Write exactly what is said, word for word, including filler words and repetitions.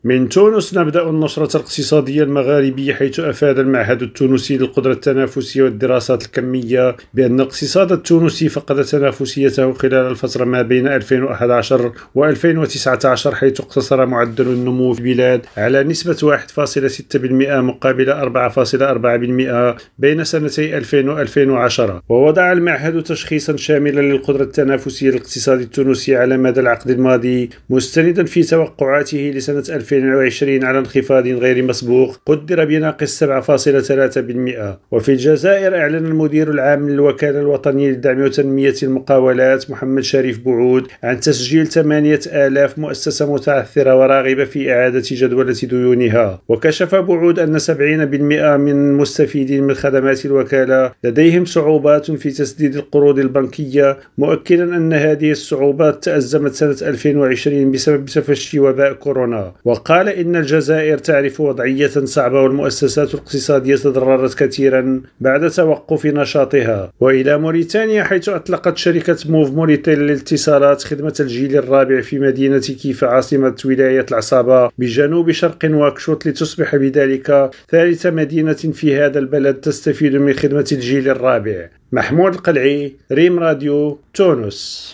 من تونس نبدأ النشرة الاقتصادية المغاربية، حيث أفاد المعهد التونسي للقدرة التنافسية والدراسات الكمية بأن الاقتصاد التونسي فقد تنافسيته خلال الفترة ما بين ألفين وأحد عشر و ألفين وتسعة عشر، حيث اقتصر معدل النمو في البلاد على نسبة واحد فاصلة ستة بالمئة مقابل أربعة فاصلة أربعة بالمئة بين سنتي ألفين و ألفين وعشرة. ووضع المعهد تشخيصا شاملا للقدرة التنافسية للاقتصاد التونسي على مدى العقد الماضي، مستندا في توقعاته لسنة ألفين وعشرين على انخفاض غير مسبوق قدر بناقص سبعة فاصلة ثلاثة بالمئة. وفي الجزائر أعلن المدير العام للوكالة الوطنية لدعم وتنمية المقاولات محمد شريف بوعود عن تسجيل ثمانية آلاف مؤسسة متعثرة وراغبة في إعادة جدولة ديونها. وكشف بوعود أن سبعين بالمئة من المستفيدين من خدمات الوكالة لديهم صعوبات في تسديد القروض البنكية، مؤكدا أن هذه الصعوبات تأزمت سنة ألفين وعشرين بسبب تفشي وباء كورونا. وقال إن الجزائر تعرف وضعية صعبة والمؤسسات الاقتصادية تضررت كثيرا بعد توقف نشاطها. وإلى موريتانيا، حيث أطلقت شركة موف موريتيل للاتصالات خدمة الجيل الرابع في مدينة كيف عاصمة ولاية العصابة بجنوب شرق نواكشوط، لتصبح بذلك ثالث مدينة في هذا البلد تستفيد من خدمة الجيل الرابع. محمود القلعي، ريم راديو، تونس.